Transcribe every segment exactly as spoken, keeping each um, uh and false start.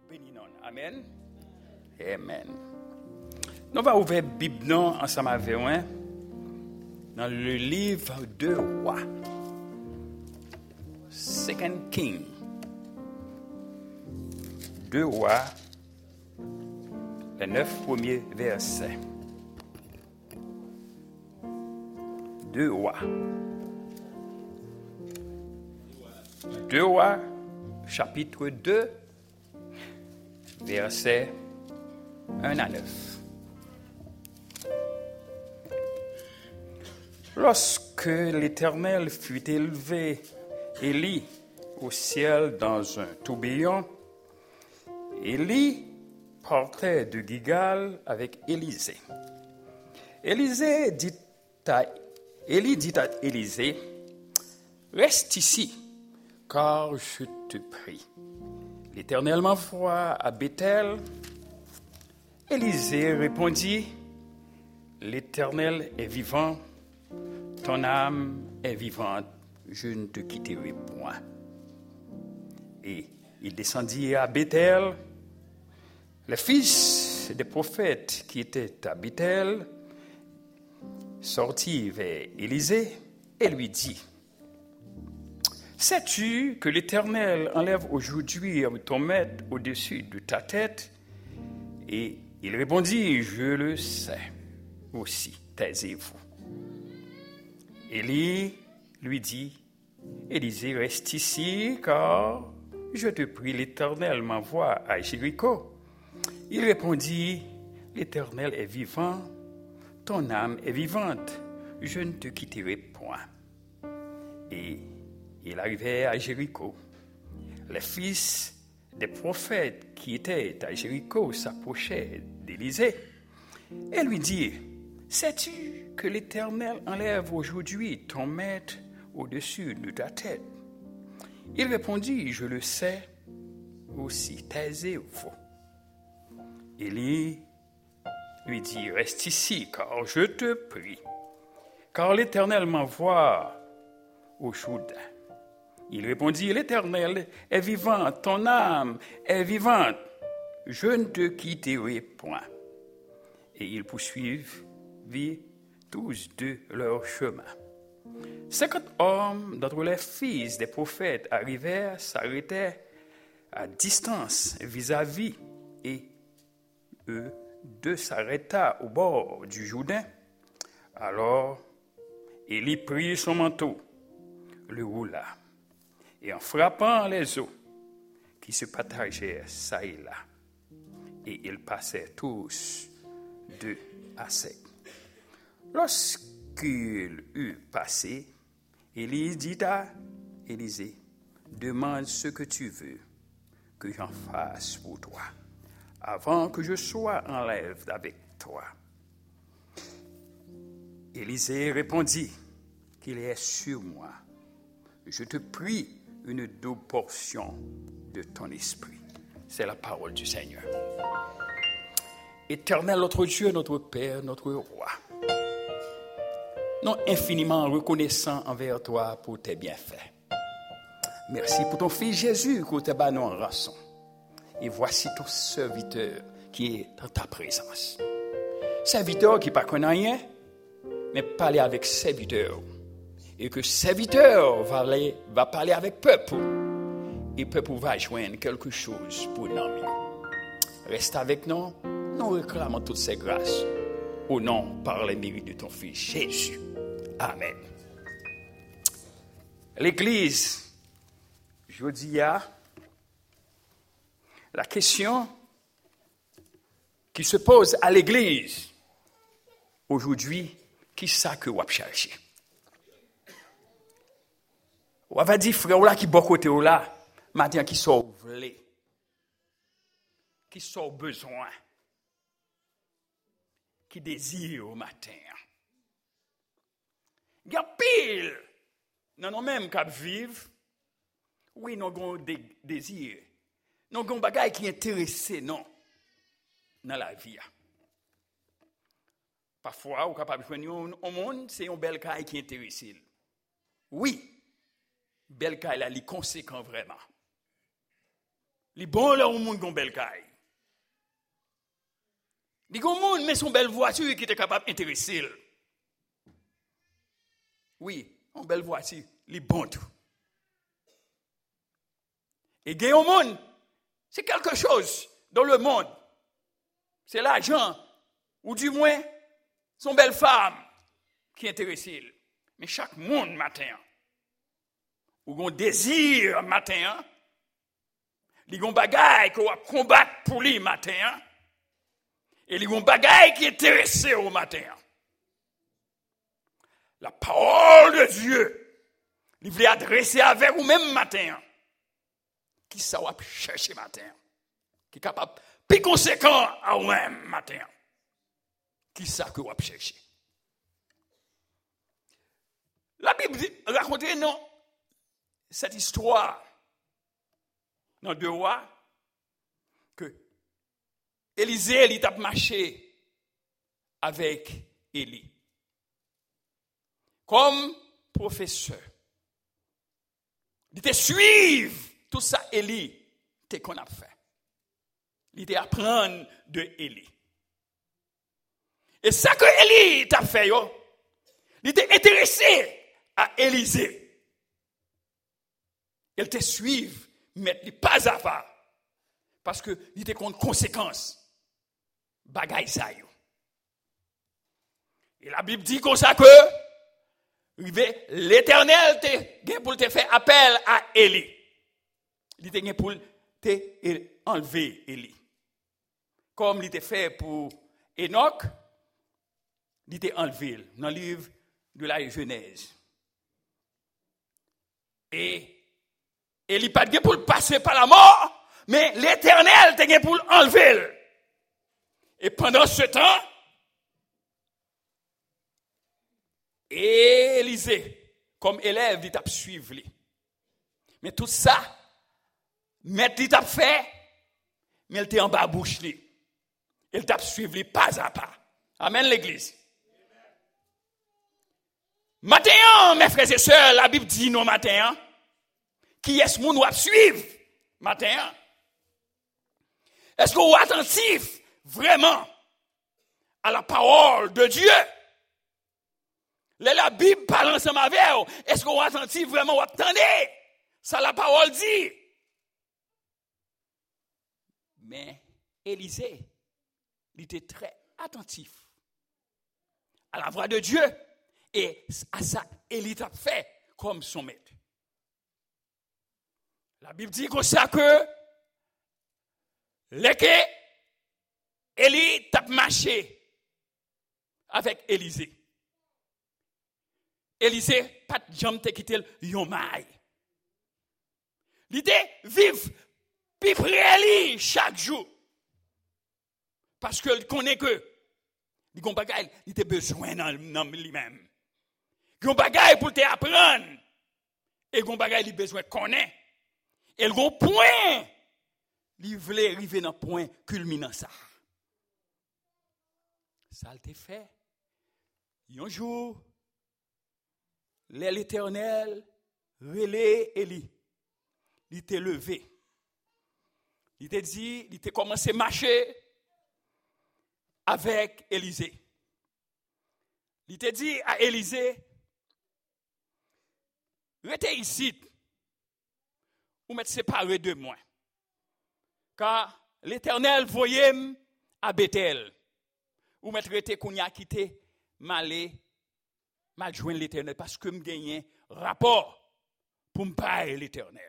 béni non. Amen. Amen. Nous allons ouvrir la Bible ensemble avec moi dans le livre de Rois. Second King. Deux Rois, les neuf premiers versets. Deux Rois. Deux Rois, chapitre deux, versets un à neuf. Lorsque l'Éternel fut élevé, Élie, au ciel dans un tourbillon, Élie partait de Gilgal avec Élisée. Élisée dit à, Élie dit à Élisée, « Reste ici, car je te prie. » L'Éternel m'envoie à Béthel. Élisée répondit, « L'Éternel est vivant, ton âme est vivante, je ne te quitterai point. » Et il descendit à Béthel. Le fils des prophètes qui était à Béthel sortit vers Élisée et lui dit, « Sais-tu que l'Éternel enlève aujourd'hui ton maître au-dessus de ta tête ?» Et il répondit, « Je le sais aussi, taisez-vous. » Élie lui dit, « Élisée, reste ici, car je te prie, l'Éternel m'envoie à Jéricho. » Il répondit, « L'Éternel est vivant, ton âme est vivante, je ne te quitterai point. » Et il arrivait à Jéricho. Les fils des prophètes qui étaient à Jéricho s'approchaient d'Élisée et lui dirent, « Sais-tu que l'Éternel enlève aujourd'hui ton maître au-dessus de ta tête? » Il répondit, « Je le sais aussi, taisez-vous. » Élie lui dit, « Reste ici, car je te prie, car l'Éternel m'envoie au Jourdain. » Il répondit, « L'Éternel est vivant, ton âme est vivante, je ne te quitterai point. » Et ils poursuivent tous deux leur chemin. Cinquante hommes d'entre les fils des prophètes arrivèrent, s'arrêtaient à distance vis-à-vis, et eux deux s'arrêta au bord du Jourdain. Alors Élie prit son manteau, le roula, et en frappant les eaux qui se partagèrent çà et là, et ils passèrent tous deux à sec. Lorsqu'il eut passé, Élie dit à Élisée, « Demande ce que tu veux que j'en fasse pour toi, avant que je sois en live avec toi. » Élisée répondit, « Qu'il est sur moi. Je te prie une double portion de ton esprit. » C'est la parole du Seigneur. Éternel, notre Dieu, notre Père, notre Roi, nous infiniment reconnaissants envers toi pour tes bienfaits. Merci pour ton Fils Jésus qui t'a donné en rançon. Et voici ton serviteur qui est dans ta présence. Serviteur qui ne connaît rien, mais parler avec serviteur. Et que serviteur va, aller, va parler avec peuple. Et peuple va joindre quelque chose pour nous. Reste avec nous, nous réclamons toutes ces grâces. Au nom, par les mérites de ton Fils Jésus. Amen. L'Église, je dis, la question qui se pose à l'Église aujourd'hui, qui ça que vous avez cherché? Vous avez dit, frère, là qui bon côté là, maintenant qui sont voulés, qui sont besoin, qui désirent au matin. Il y a pile, non, non, même qu'à vivre, oui, nous avons des désirs, nous avons des bagages qui intéressent, non, dans la vie. Parfois, vous êtes capable de joindre au monde, c'est un bel cas qui intéresse. Oui, bel cas, là, il est conséquent vraiment. Les bons là au monde gon belle caille. Les gon monde mais son belle voiture qui était capable d'intéresser. Oui, une belle voiture, les bons tout. Et gain au monde, c'est quelque chose dans le monde. C'est l'argent ou du moins son belle femme qui intéresse. Mais chaque monde matin ou gon désir matin, li gon bagaille qu'on va combattre pour lui matin et li gon bagaille qui est intéressé au matin. La parole de Dieu, il voulait adresser avec vous même matin. Qui ça va chercher matin? Qui est capable plus conséquent à vous-même matin? Qui ça que vous va chercher? La Bible raconte non cette histoire dans deux rois que Élisée il a marché avec Élie comme professeur. Il te suivre tout ça Élie te qu'on a fait. Il te apprendre de Élie. Et ça que Élie t'a fait yo, il était intéressé à Élisée. Elle te suivre, mettre pas à pas. Parce que il était contre conséquences. Bagay ça yo. Et la Bible dit comme ça que l'Éternel te pour te faire appel à Élie. Il te pour te enlever Élie. Comme il te fait pour Enoch, il te enlevé dans le livre de la Genèse. Et Élie pas de pour passer par la mort, mais l'Éternel te pour enlever. Et pendant ce temps, Élisée, comme élève, il t'a suivi. Mais tout ça, mettre il t'a fait, mais il t'a en bas bouche. Il t'a suivi pas à pas. Amen l'église. Matin, mes frères et sœurs, la Bible dit non matin, qui est-ce qu'on doit suivre matin? Est-ce qu'on est attentif vraiment à la parole de Dieu? La Bible parle ensemble avec vous. Est-ce qu'on est attentif vraiment ou attendez? Ça la parole dit. Mais Élisée, il était très attentif à la voix de Dieu et à ça, Élie a fait comme son maître. La Bible dit comme ça que l'été, Élie a marché avec Élisée. Élisée, pas de jambe te quitter yon maille. L'idée, vive, puis prier chaque jour. Parce que il connaît que, il y a bagay, il a besoin dans lui-même. Il y a bagay pour te apprendre. Et il y a bagay, il a besoin de connaître. Et il y a un point, il voulait arriver dans un point culminant ça. Ça a été fait. Un jour, l'Éternel relais Élie. Il était levé. Il était dit, il était commencé à marcher avec Élisée. Il était dit à Élisée, restez ici, ou m'être séparé de moi. Car l'Éternel voyait à Bethel. Ou m'être resté qu'on y a quitté, m'aller, m'a joindre l'Éternel parce que me gagner rapport pour me parler l'Éternel.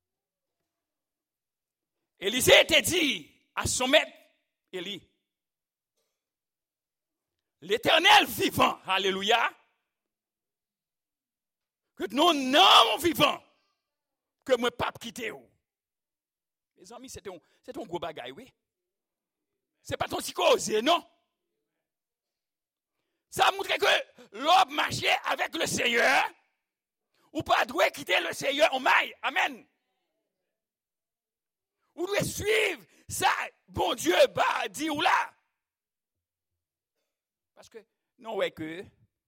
Élisée était dit à son maître, Élie, l'Éternel vivant, alléluia, que nous non vivant, que moi pas quitter ou. Les amis, c'est un, c'est un gros bagaille, oui. C'est pas ton psychose, non. Ça montre que l'homme marchait avec le Seigneur, ou pas doit quitter le Seigneur en maille. Amen. Ou doit suivre ça, bon Dieu, bah, dit ou là. Parce que, non, ouais, que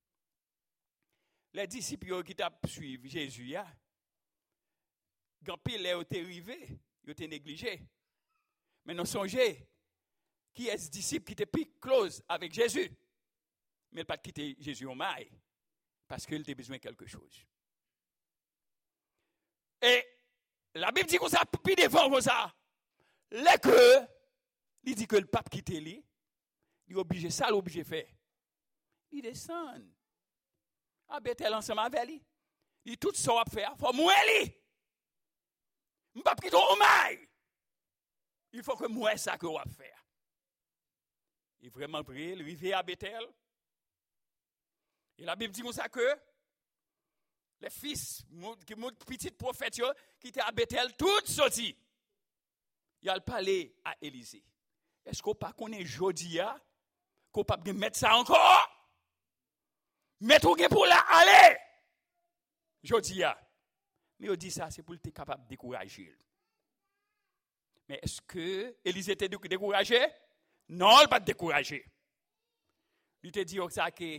les disciples qui t'a suivi Jésus, quand pile est arrivé, ils étaient négligés. Mais nous songez, qui est ce disciple qui était plus close avec Jésus? Mais il n'a pas quitté Jésus au mail, parce qu'il avait besoin de quelque chose. Et la Bible dit comme ça, puis devant comme ça, les que, il dit que le pape quitte lui, il est obligé, ça l'obligé de faire. Il descend. À Bethel ensemble avec lui. Il tout ça à faire, il faut mourir lui. Je ne peux pas quitter au mail. Il faut que moi ça que on va faire. Il vraiment prié, il arrive à Bethel. Et la Bible dit comme ça que les fils, qui mon petit prophète qui étaient à Bethel, tous sortis. Il a parlé à Élisée. Est-ce qu'on pas connaît Jodia qu'on pas mettre ça encore? Mettre ou pour la aller. Jodia. Mais on dit ça c'est pour être capable de décourager. Mais est-ce que Élisée était découragé? Non, il n'est pas découragé. Il te dit ça que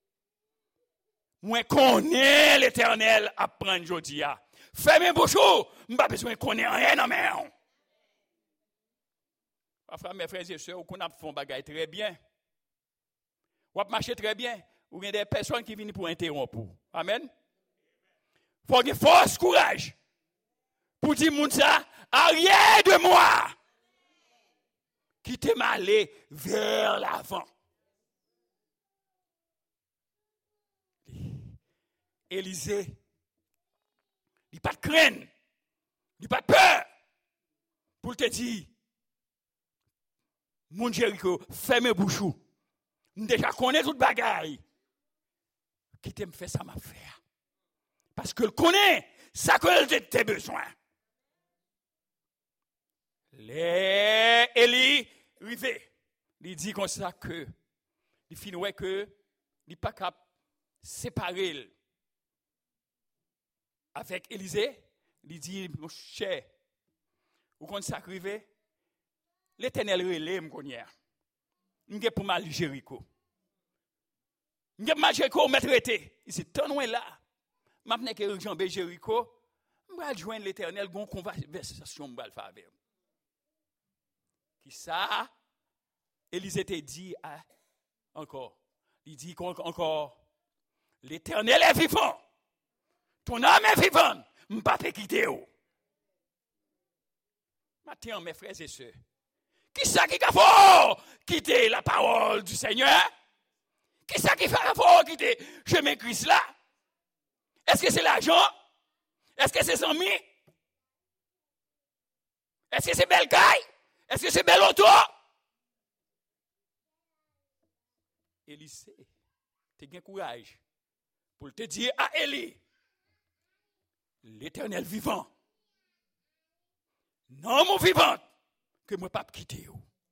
moi connais l'Éternel à prendre Jodia. Fais mes bouchons, je n'ai pas besoin de connaître rien dans mes mains. Parfois, mes frères et sœurs, on a fait des choses très bien. On a marché très bien. Ou il y a des personnes qui viennent pour interrompre. Amen. Il faut avoir force, courage. Pour dire, moun ça, arrière de moi. Qui t'aime aller vers l'avant. Élisée, il n'y a pas de crainte, il n'y a pas de peur. Pour te dire, mon Jéricho, ferme bouchou. Je déjà connais toute bagaille. Qui t'aime faire ça, m'a fait. Parce que je connais ça que j'ai besoin. Les Élie, rivé, il dit comme ça que, il finit que, il n'est pas capable de séparer avec Élisée. Il dit, mon cher, vous connaissez ça rivé? L'Éternel relève me connaît. M'gè pour mal Jéricho. M'gè mal Jéricho me traité. Il c'est tant loin là. M'a vinn que jambé Jéricho, m'va joindre l'Éternel gon conversation m'va faire avec. Qui ça Élisée te dit ah, encore. Il dit encore l'Éternel est vivant. Ton âme est vivante. M'pa te quitter ou. Maintenant mes frères et sœurs, qui ça qui faut quitter la parole du Seigneur? Qui ça qui faut quitter chemin Christ là? Est-ce que c'est l'argent? Est-ce que c'est ses amis? Est-ce que c'est belle caille? Est-ce que c'est bel auto? Élisée, tu as courage pour te dire à Élie, l'Éternel vivant, non mon vivant, que moi pas quitter.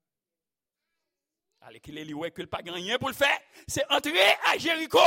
Allez qu'il est ouais que le pas rien pour le faire, c'est entrer à Jéricho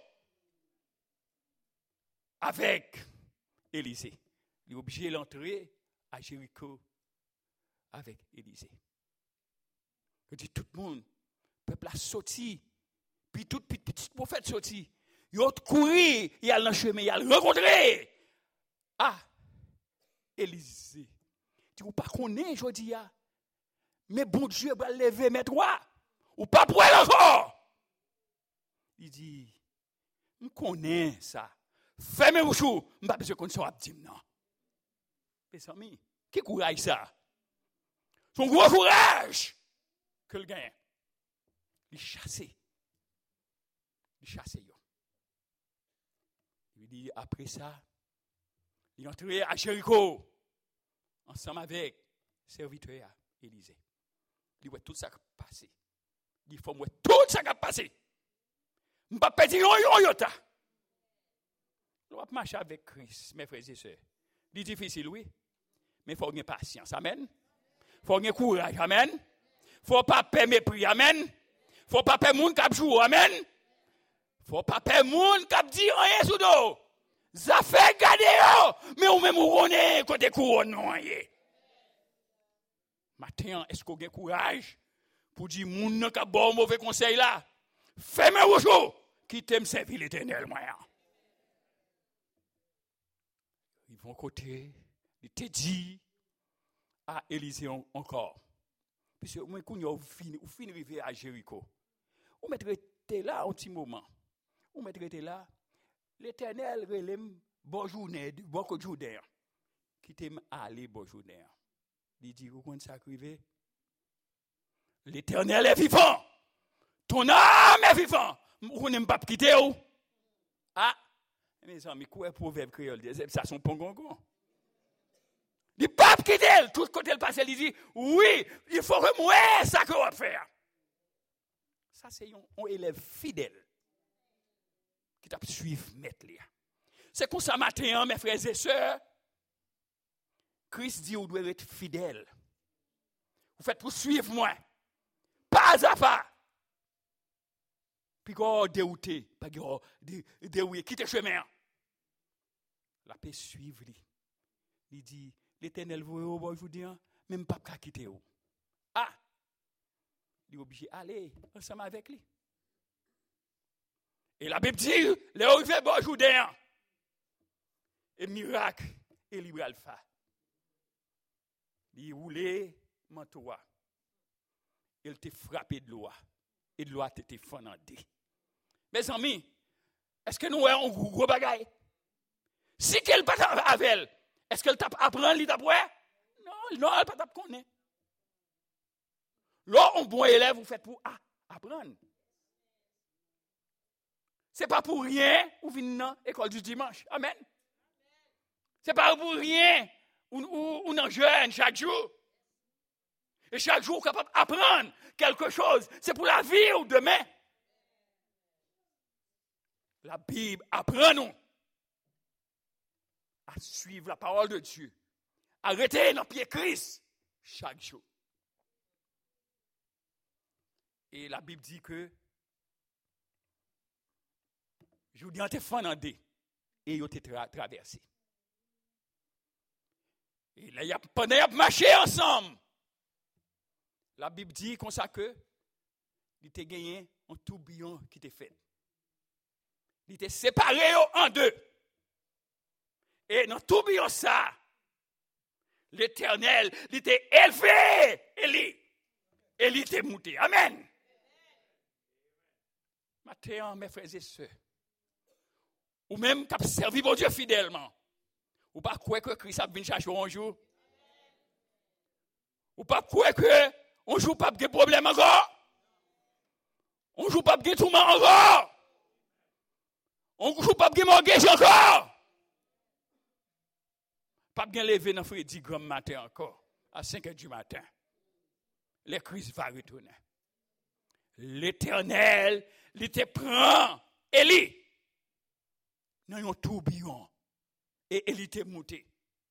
avec Élisée. Il est obligé d'entrer à Jéricho avec Élisée. Je dis tout le monde, le peuple a sorti, puis tout petit petit prophète sorti, il a couru, il a dans le chemin, il a rencontré ah Élisée. Tu ne pas connaître je dis ah. Mais bon Dieu va lever mes droits. Ou pas pour elle encore. Il dit, je connais ça. Fais mes bouchons. Je ne pas besoin qu'on soit dit non. Mes amis, qui courage ça? Son gros courage que le gagne. Il chasse. Il chasse. Il dit, après ça, il est entré à Jéricho. Ensemble avec serviteur Élisée. Il voit tout ça qui a passé. Il faut voir tout ça qui a passé. Je ne peux pas dire yon yota. On va marcher avec Christ, mes frères et sœurs. C'est difficile, oui. Mais il faut avoir patience. Amen. Il faut avoir courage. Amen. Il ne faut pas perdre mépris. Amen. Il ne faut pas perdre moun k'ap jou. Amen. Il ne faut pas perdre moun k'ap di rien sous dos. Ça fait garder yo. Mais ou même ou connaît côté couronne non yé. Maintenant, est-ce qu'on a courage pour dire moun nan ka bon mauvais conseil là? Fais-moi bouchou qui t'aime servir l'Éternel moyen. Ils vont côté, ils te dit à Élisée encore. Puisque moi, quand vous finissez d'arriver à Jéricho, vous mettez là un petit moment. Vous mettez là, l'Éternel relève bon journée, bon journée. Qui t'aime aller bon journée. Il dit, vous comptez ça arriver? L'Éternel est vivant. Ton âme est vivant. Vous n'aimez pas quitter où? Ah, mes amis, quoi est proverbe créole? Ça sont pas gongon. Il pas quitter, tout côté le passé, il dit, oui, il faut que moi, ça que on va faire. Ça, c'est un élève fidèle qui t'a suivre maître. C'est comme ça matin, mes frères et sœurs, Christ dit, vous devez être fidèle. Vous faites pour suivre moi. Pas à pas. Puis quand dérouté, pas dérouté, quittez le chemin. La paix suivre lui. Il dit, l'Éternel vous je vous dis, même pas qu'à quitter vous. Ah! Il est obligé d'aller ensemble avec lui. Et la Bible dit, les arrivés bon Jourdain. Et miracle, et libre alpha. Il roulait manteau. Il t'a frappé de l'eau. Et de l'eau t'était fondée. Mes amis, est-ce que nous avons un gros bagaille? Si qu'elle pas avec elle, est-ce qu'elle t'a apprend li d'après? Non, non, elle pas t'a connaître. Là, un bon élève, vous faites pour ah, apprendre. C'est pas pour rien ou venez dans l'école du dimanche. Amen. C'est pas pour rien ou ou on jeune chaque jour. Et chaque jour capable d'apprendre quelque chose, c'est pour la vie ou demain. La Bible apprend-nous à suivre la parole de Dieu. Arrêtez dans le pied Christ chaque jour. Et la Bible dit que Jourdain était fondé et il était tra- traversé. Et là, il y a pendant y a marché ensemble. La Bible dit comme ça que il était gagné un tourbillon qui était fait. Il était séparé en deux. Et dans tout tourbillon ça, l'Éternel, il était élevé, et il était monté. Amen. Maintenant, mes frères et sœurs, ou même qui a servi mon Dieu fidèlement, ou pas croire que Christ a venu chercher un jour, ou pas croire que on joue pas de problème encore, on joue pas de tourment encore, on joue pas de mortgage encore, pas bien lever dans le dix grammes matin encore, à cinq heures du matin, le Christ va retourner. L'Éternel, il te prend, Élie, dans un tourbillon, et Élie te monté.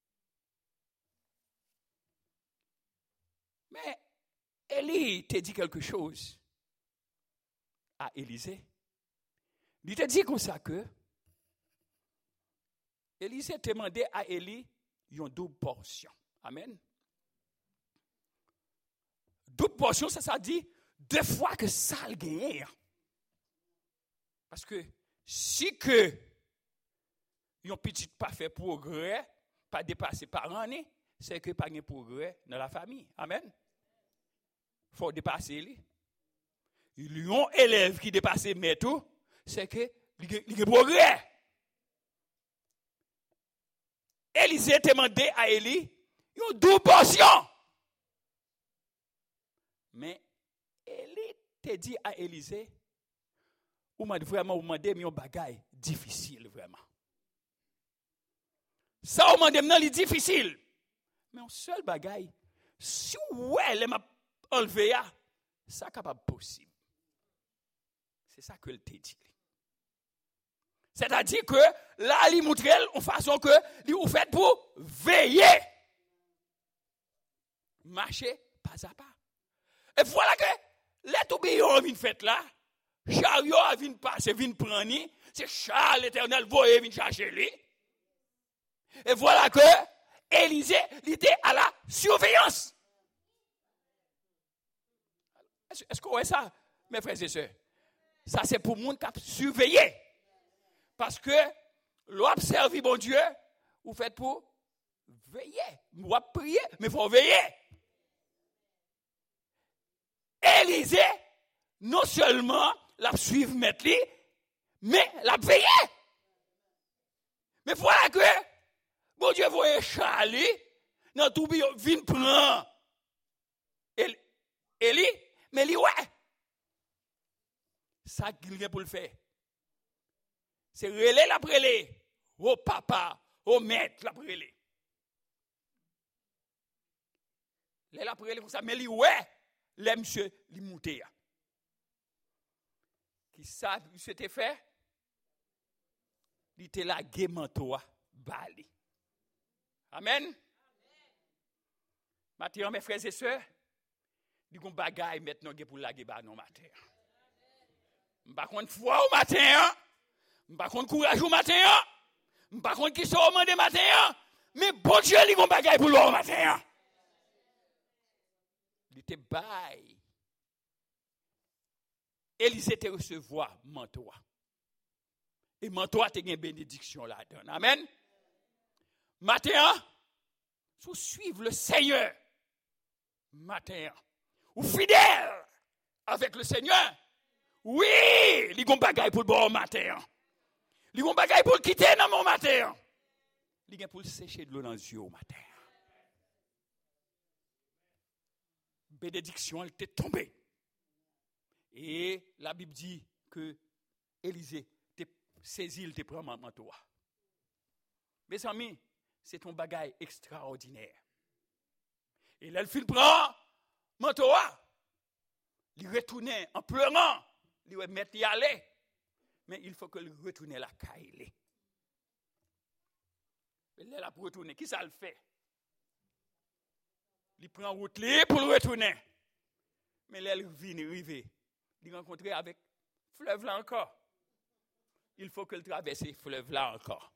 Mais Élie te dit quelque chose à Élisée. Il te dit comme ça que Élisée te demandé à Élie une double portion. Amen. Double portion, ça, ça dit deux fois que ça le gagne. Parce que si que yon petit pas fait progrès, pas dépassé par année, c'est que pas de progrès dans la famille. Amen. Il faut dépasser lui. Il y a un élève qui dépasse mais tout, c'est que il y a progrès. Élisée demandé à Élie une double portion. Mais Élie te dit à Élisée, ou m'a vraiment demandé un bagaille difficile vraiment. Ça on m'a demandé difficile. Mais un seul bagaille, si ouais, elle m'a enlevé ça capable possible. C'est ça que elle te dit. C'est-à-dire que là, il montre en façon que il fait pour veiller. Marcher pas à pas. Et voilà que les tourbillons viennent fait là, chariot vient passer, vient prendre, c'est Charles l'Éternel voyait vient chercher lui. Et voilà que Élisée était à la surveillance. Est-ce, est-ce qu'on voit ça, mes frères et sœurs? Ça, c'est pour le monde qui a surveillé. Parce que l'observer, bon Dieu, vous faites pour veillez. Vous prier, mais il faut veiller. Élisée, non seulement la suivre mettre lui, mais la veiller. Mais voilà que, bon Dieu voyait Charlie, dans tout bio, vin prend. Élie, mais lui, ouais. Ça qu'il vient pour le faire. C'est relais la prélé. Oh papa, oh maître la prélé. Les la prélé comme ça, mais lui, ouais. Les monsieur, lui monté. Qui ça, c'était fait? Il était là, guémantoa, bali. Amen. Maintenant, mes frères et sœurs, il y a un bagage maintenant pour la guéba non matin. Je ne sais pas foi au matin, je ne sais pas courage au matin, je ne sais pas qui sont au matin, mais bon Dieu, il y a un bagage pour le matin. Il était bail. Élisée te recevoir manteau. Et manteau a une bénédiction là-dedans. Amen. Matin, si vous suivez le Seigneur, matin, ou fidèle avec le Seigneur, oui, il y a un bagage pour le bon matin. Il y a un bagage pour le quitter dans mon matin. Il y a pour le sécher de l'eau dans les yeux au matin. Bénédiction, elle était tombée. Et la Bible dit que Élisée te saisi, il te prend mon manteau. Mes amis, c'est un bagage extraordinaire. Et là, il prend manteau. Il retournait en pleurant. Il va mettre y aller. Mais il faut que il retourne la caille. Il est là pour retourner. Qui ça le fait? Il prend route pour le retourner. Mais là, il vient arriver. Il rencontre avec fleuve là encore. Il faut qu'il traverse fleuve là encore.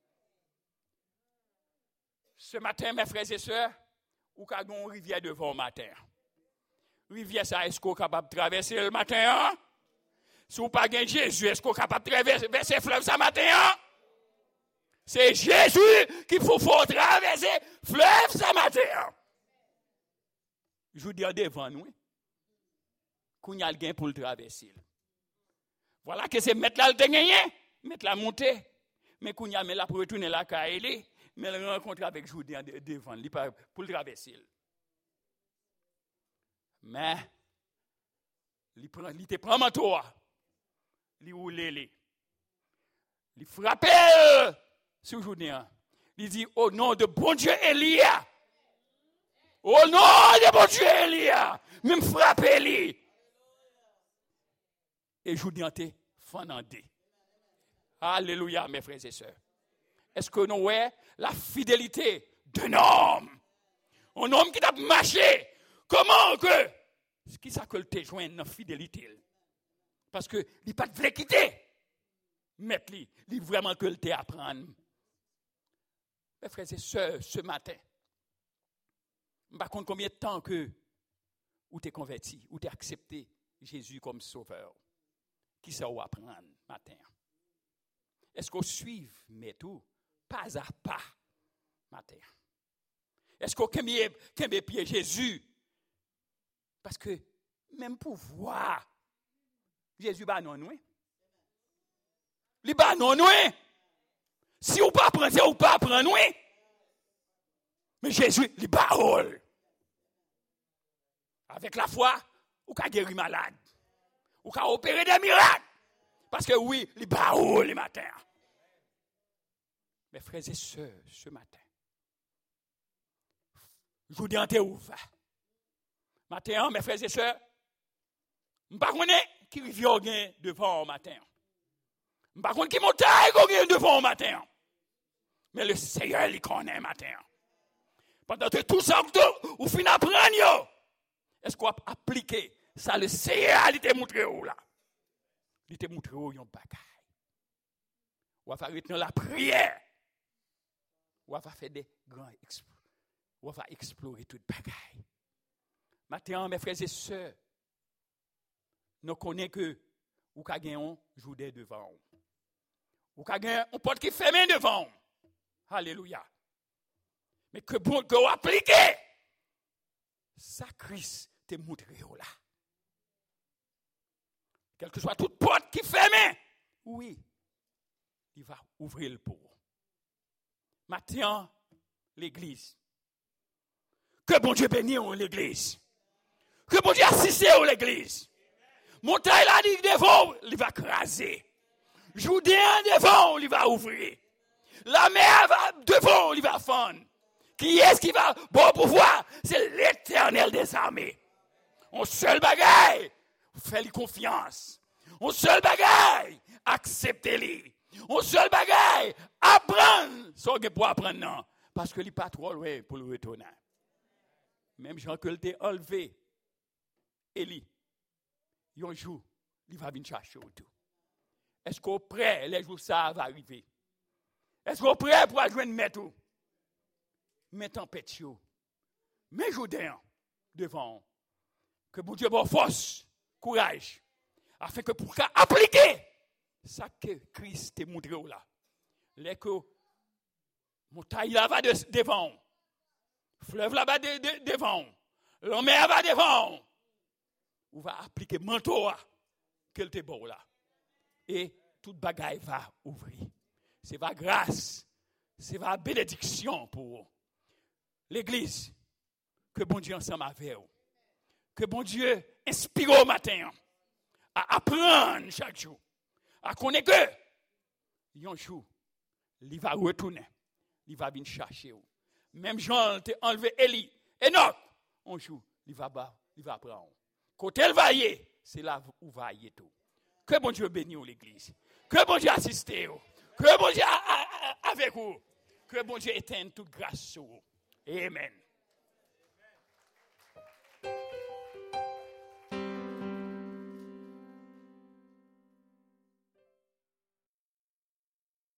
Ce matin, mes frères et sœurs, ou qu'a une rivière devant le matin. Rivière ça, est-ce qu'on est capable de traverser le matin? Hein? Si vous n'avez pas Jésus, est-ce qu'on est capable de traverser le fleuve ce matin? Hein? C'est Jésus qu'il faut, faut traverser le fleuve ce matin. Hein? Je vous dis devant nous, qu'on y a le gain pour le traverser. Voilà que c'est mettre là le gagné, mettre la montée. Mais qu'on y a mis là pour retourner la caille, mais le rencontre avec Joudin devant lui pour le traverser. Mais, il prend, il te prend manteau, il roule, il frappe sur Joudin. Il dit, au nom de bon Dieu Elia, au nom de bon Dieu Elia, même frappe lui. Et Joudin te fanandé. Alléluia, mes frères et sœurs. Est-ce que nous voyons la fidélité d'un homme? Un homme qui t'a marché. Comment que? Ce qui ça que te joint dans la fidélité? Parce que il n'a pas de quitter. Mettre lui, il vraiment que le te apprendre. Mes frères et sœurs, ce matin, je ne sais pas combien de temps que vous t'es converti, ou t'es accepté Jésus comme sauveur. Qui ça vous apprendre matin? Est-ce qu'on suit, mais tout, pas à pas, matin? Est-ce qu'on aime pied Jésus? Parce que même pour voir, Jésus va non nous. Il va non nous. Si vous pas prendre, ou pas prendre nous. Mais Jésus, il va rôle. Avec la foi, ou qu'a guéri malade. Ou qu'a opéré des miracles. Parce que oui, il va rôle le matin. Mes frères et sœurs, ce matin, je vous dis en ouvert. Matin, mes frères et sœurs, je ne sais pas qui rivière devant au matin. Je ne sais pas qui montagne devant au matin. Mais le Seigneur, il connaît matin. Pendant que tout ça, vous finissez à prendre, est-ce qu'on a appliqué ça, le Seigneur, il t'a montré où là? Il t'a montré où il y a un bagage. On va faire la prière. On va faire des grands exploits. On va explorer toute bagaille. Maintenant, mes frères et sœurs, nous connaissons que vous avez gagné un jour devant. Vous avez gagné un porte qui ferme devant. Alléluia. Mais que bon que vous appliquez. Ça, Christ te montre là. Quelle que soit toute porte qui ferme, oui, il va ouvrir le pour. Maintenant, l'église. Que bon Dieu bénisse l'église. Que bon Dieu assiste l'église. Montagne là, dit devant, il va craser. Jourdain devant, il va ouvrir. La mer va devant, il va fondre. Qui est-ce qui va bon pouvoir? C'est l'Éternel des armées. On seul bagaille, fais-lui confiance. On seul bagaille, acceptez-lui. On seul bagaille, apprendre. Sans que pour apprendre, non. Parce que il n'est pas trop loin pour le retourner. Même Jean que t'es enlevé, Élie, un jour, il va venir chercher autour. Est-ce qu'on est prêt, les jours ça va arriver? Est-ce qu'on est prêt pour joindre mettre tout? Mais tempête, mais Jourdain devant, que bon Dieu bon force, courage, afin que pour appliquer ça que Christ te montré là, les que montagne là va de, devant, fleuve là va de, de, devant, la mer va devant, on va appliquer manteau qu'elle te bon là, et toute bagaille va ouvrir. C'est va grâce, c'est va bénédiction pour l'Église. Que bon Dieu ensemble avec vous. Que bon Dieu inspire au matin à apprendre chaque jour. À connaître que un jour, il va retourner. Il va venir chercher vous. Même Jean t'a enlevé Élie. Et non, un jour, il va il va prendre. Quand elle va y aller, c'est là où va y aller tout. Que bon Dieu bénisse l'Église. Que bon Dieu assiste vous. Que bon Dieu avec vous. Que bon Dieu éteigne toute grâce sur vous. Amen.